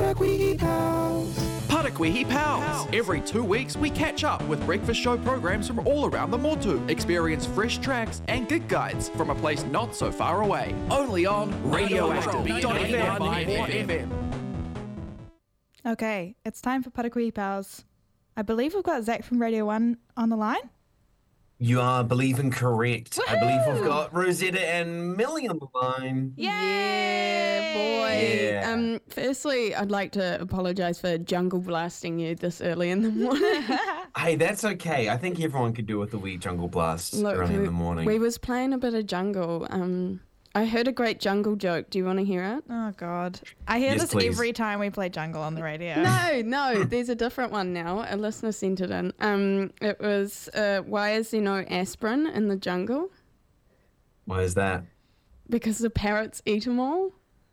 Paraquihi Pals. Paraquihi Pals. Every 2 weeks, we catch up with breakfast show programs from all around the Motu. Experience fresh tracks and gig guides from a place not so far away. Only on Radioactive.fm. Okay, it's time for Paraquihi Pals. I believe we've got Zach from Radio 1 on the line. You are believing correct. Woo-hoo! I believe we've got Rosetta and Millie on the line. Yeah, boy. Yeah. Firstly, I'd like to apologise for jungle blasting you this early in the morning. Hey, that's okay. I think everyone could do with a wee jungle blast early in the morning. We was playing a bit of jungle. I heard a great jungle joke. Do you want to hear it? Oh, God. I hear this please. every time we play jungle on the radio. No, there's a different one now. A listener sent it in. It was, why is there no aspirin in the jungle? Why is that? Because the parrots eat them all.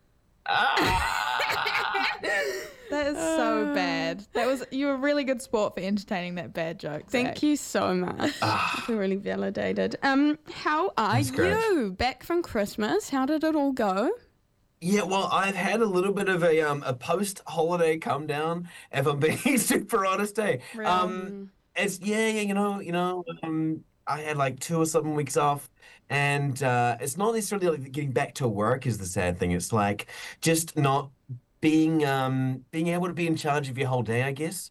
That is so bad. You were a really good sport for entertaining that bad joke. Thank you so much. I feel really validated. How are you? Back from Christmas. How did it all go? Yeah, well, I've had a little bit of a post-holiday come down, if I'm being super honest. It's I had like 2 or something weeks off, and it's not necessarily like getting back to work is the sad thing. It's like just not being able to be in charge of your whole day, I guess.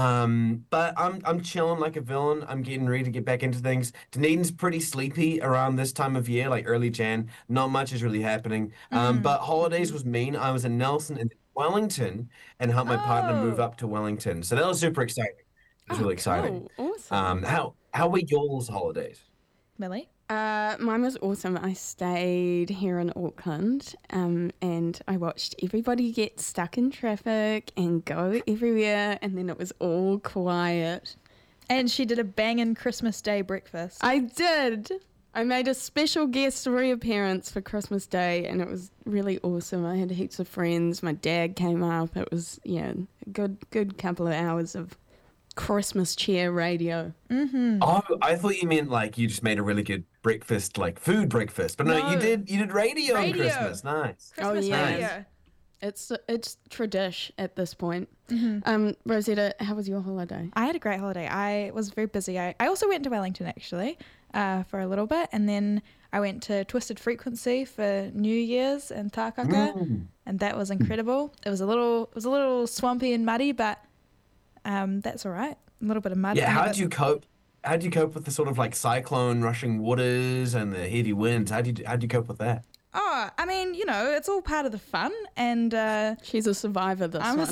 But I'm chilling like a villain. I'm getting ready to get back into things. Dunedin's pretty sleepy around this time of year, like early Jan. Not much is really happening. But holidays was mean. I was in Nelson and Wellington and helped my partner move up to Wellington. So that was super exciting. It was really exciting. Cool. Awesome. How were y'all's holidays? Millie? Mine was awesome. I stayed here in Auckland and I watched everybody get stuck in traffic and go everywhere, and then it was all quiet. And she did a banging Christmas Day breakfast. I did. I made a special guest reappearance for Christmas Day, and it was really awesome. I had heaps of friends. My dad came up. It was, a good couple of hours of Christmas cheer radio. Mm-hmm. Oh, I thought you meant like you just made a really good breakfast, like food breakfast. But no, you did radio on Christmas. Nice. Christmas radio. It's tradish at this point. Mm-hmm. Rosetta, how was your holiday? I had a great holiday. I was very busy. I also went to Wellington actually for a little bit, and then I went to Twisted Frequency for New Year's in Tākaka, and that was incredible. It was a little swampy and muddy, but that's all right. A little bit of mud. Yeah, how'd you cope? How'd you cope with the sort of like cyclone rushing waters and the heavy winds? How'd you cope with that? Oh, I mean, it's all part of the fun, and she's a survivor.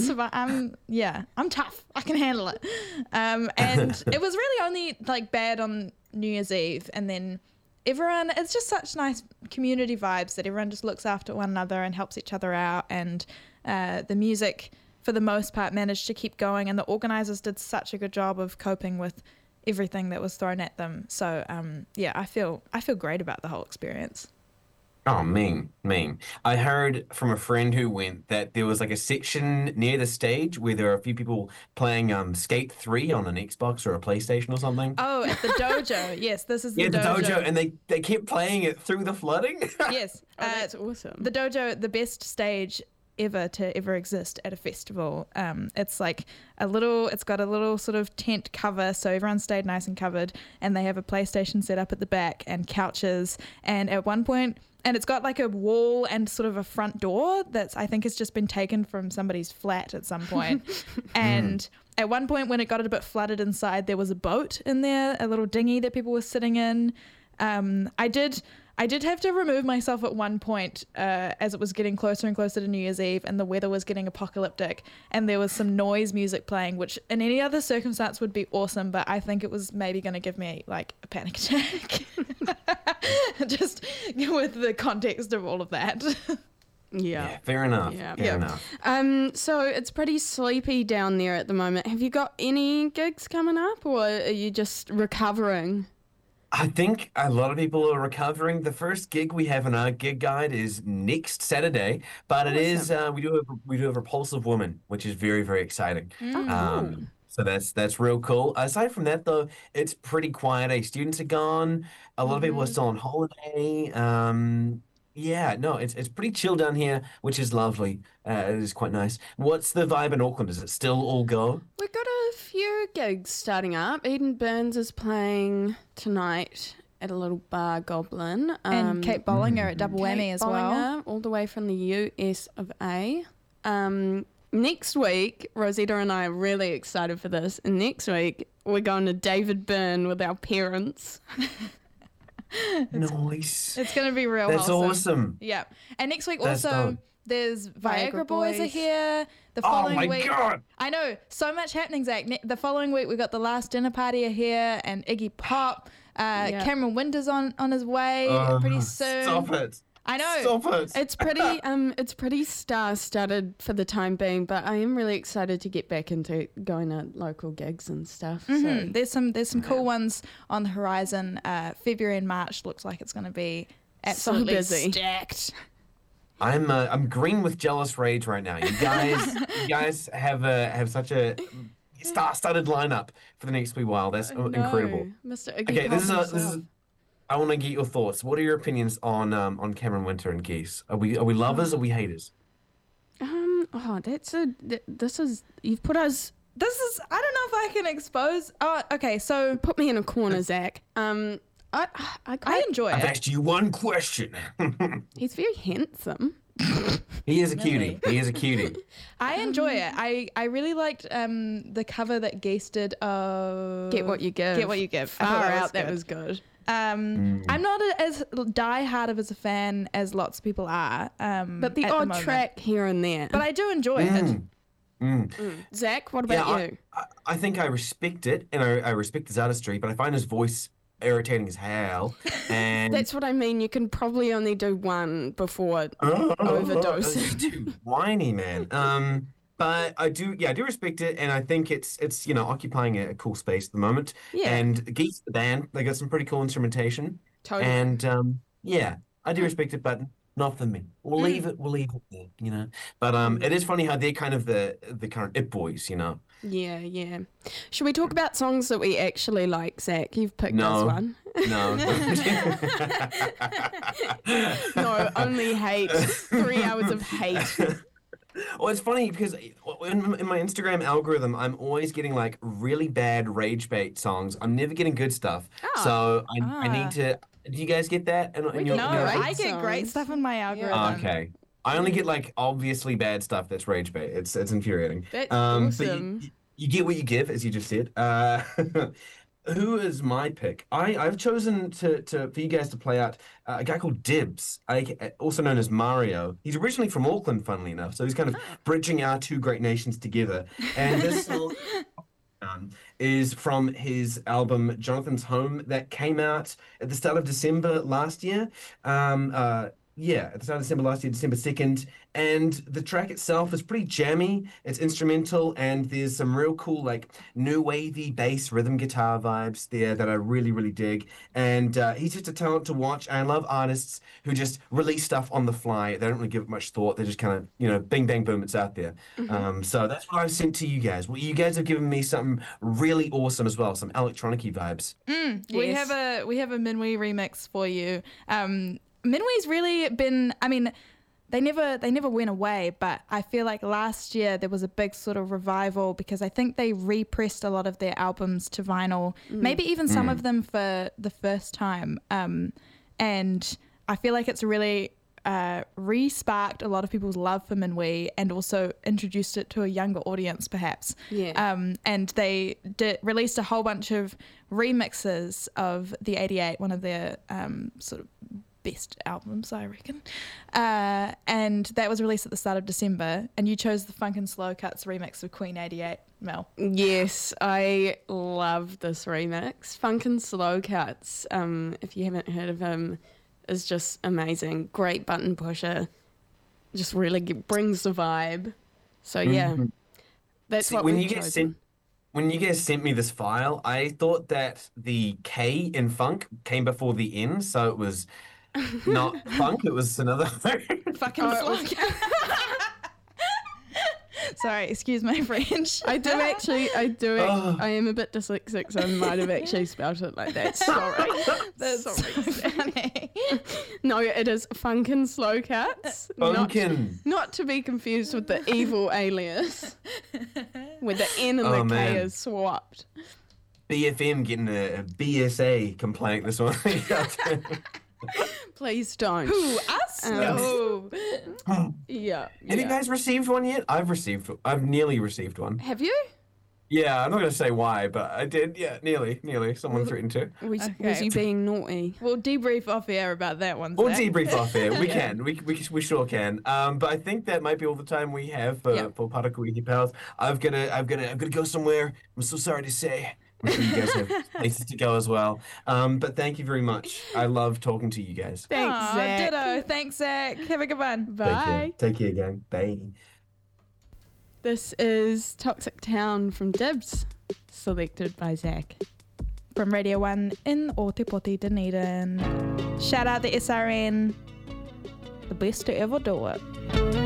I'm tough. I can handle it. And it was really only like bad on New Year's Eve, and then everyone. It's just such nice community vibes that everyone just looks after one another and helps each other out, and the music, for the most part, managed to keep going, and the organisers did such a good job of coping with everything that was thrown at them. So I feel great about the whole experience. Oh, mean. I heard from a friend who went that there was like a section near the stage where there were a few people playing Skate 3 on an Xbox or a PlayStation or something. Oh, at the dojo. Yes, this is the dojo. dojo. Yeah, the dojo, and they kept playing it through the flooding. Yes. That's awesome. The dojo, the best stage to ever exist at a festival. It's like it's got a little sort of tent cover, so everyone stayed nice and covered, and they have a PlayStation set up at the back and couches, and at one point, and it's got like a wall and sort of a front door that's, I think, has just been taken from somebody's flat at some point. And at one point, when it got a bit flooded inside, there was a boat in there, a little dinghy that people were sitting in. I did have to remove myself at one point as it was getting closer and closer to New Year's Eve, and the weather was getting apocalyptic, and there was some noise music playing, which in any other circumstance would be awesome, but I think it was maybe going to give me like a panic attack. Just with the context of all of that. Yeah, fair enough. Fair enough. So it's pretty sleepy down there at the moment. Have you got any gigs coming up, or are you just recovering? I think a lot of people are recovering. The first gig we have in our gig guide is next Saturday, but it is we do have Repulsive Woman, which is very, very exciting. So that's real cool. Aside from that, though, it's pretty quiet. Students are gone. A lot of people are still on holiday. Yeah, no, it's pretty chill down here, which is lovely. It is quite nice. What's the vibe in Auckland? Is it still all go? We've got a few gigs starting up. Eden Burns is playing tonight at a little bar, Goblin. And Kate Bollinger at Double Whammy Kate as well. Bollinger, all the way from the US of A. Next week, Rosetta and I are really excited for this. And next week, we're going to David Byrne with our parents. Nice. It's going to be real That's wholesome. awesome. Yeah. And next week That's also, dope. there's Viagra Viagra Boys are Boys. here. The Oh following my week. God. I know. So much happening, Zach. The following week, we got The Last Dinner Party are here and Iggy Pop. Yeah. Cameron Winter's on his way pretty soon. Stop it. I know. Stop it. It's pretty star-studded for the time being, but I am really excited to get back into going to local gigs and stuff. So There's some cool ones on the horizon. February and March looks like it's going to be absolutely busy. stacked. I'm green with jealous rage right now. You guys have such a star-studded lineup for the next wee while. That's incredible. Mr. Iggy Okay, Pop this is himself. I want to get your thoughts. What are your opinions on Cameron Winter and Geese? Are we lovers or are we haters? This is you've put us This is, I don't know if I can expose. Oh, okay. So put me in a corner, Zach. I I enjoy I've it. asked you one question. He's very handsome. He is a cutie. He is a cutie. I enjoy it. I really liked the cover that Geese did of Get What You Give. Get What You Give. I thought Far that out, that good. was good. I'm not as die-hard of as a fan as lots of people are. But the at odd moment. track here and there. But I do enjoy it. Zach, what about you? I think I respect it, and I respect his artistry, but I find his voice irritating as hell. And That's what I mean. You can probably only do one before overdose. He's too whiny, man. But I do respect it, and I think it's occupying a cool space at the moment. Yeah. And Geese, the band, they got some pretty cool instrumentation. Totally. And yeah, I do respect it, but not for me. We'll leave it there. But it is funny how they're kind of the current it boys. Yeah. Should we talk about songs that we actually like, Zach? You've picked No. this one. No. No, only hate. 3 hours of hate. Well, it's funny because in my Instagram algorithm, I'm always getting like really bad rage bait songs. I'm never getting good stuff. Oh. So I need to. Do you guys get that? We No, get great I get great songs. stuff in my algorithm. Oh, okay. I only get like obviously bad stuff that's rage bait. It's infuriating. That's But awesome. you get what you give, as you just said. Who is my pick? I've chosen to for you guys to play out a guy called Dibs, also known as Mario. He's originally from Auckland, funnily enough, so he's kind of bridging our two great nations together. And this song is from his album Jonathan's Home that came out at the start of December last year. At the start of December last year, December 2nd. And the track itself is pretty jammy. It's instrumental, and there's some real cool, like, new wavy bass rhythm guitar vibes there that I really, really dig. And he's just a talent to watch. I love artists who just release stuff on the fly. They don't really give it much thought. They just kind of, bing, bang, boom, it's out there. So that's what I've sent to you guys. Well, you guys have given me something really awesome as well, some electronic-y vibes. We Yes. have a Minwee remix for you. Minwee's really been, I mean, they never went away, but I feel like last year there was a big sort of revival because I think they repressed a lot of their albums to vinyl, maybe even some of them for the first time. And I feel like it's really re-sparked a lot of people's love for Minwee and also introduced it to a younger audience perhaps. Yeah. And they released a whole bunch of remixes of the 88, one of their sort of best albums, I reckon. And that was released at the start of December, and you chose the Funk and Slow Cuts remix of Queen 88, Mel. Yes, I love this remix. Funk and Slow Cuts, if you haven't heard of him, is just amazing. Great button pusher. Just really brings the vibe. So yeah, that's See, what when we've you get chosen. When you guys sent me this file, I thought that the K in funk came before the N, so it was not funk, it was another thing. Fucking Oh, Slow. Sorry, excuse my French. I do. Oh. I am a bit dyslexic, so I might have actually spelt it like that. Sorry. That's so funny. No, it is Funkin' Slow Cuts. Funkin'. Not to be confused with the evil alias, where the N and the K man. is swapped. BFM getting a BSA complaint this one. Please don't. Who, us? No. Yeah. Have you guys received one yet? I've nearly received one. Have you? Yeah, I'm not going to say why, but I did. Yeah, nearly. Someone threatened to. Was Okay. you being naughty? We'll debrief off air about that one. We'll Zach. debrief off there. We can. We sure can. But I think that might be all the time we have for Parakuihi Pals. I've got to go somewhere. I'm so sorry to say. I'm sure you guys have places to go as well. But thank you very much. I love talking to you guys. Thanks, Aw, Zach. ditto. Thanks, Zach. Have a good one. Bye. Take care, gang. Bye. This is Toxic Town from Dibs, selected by Zach. From Radio 1 in Otepoti, Dunedin. Shout out the SRN. The best to ever do it.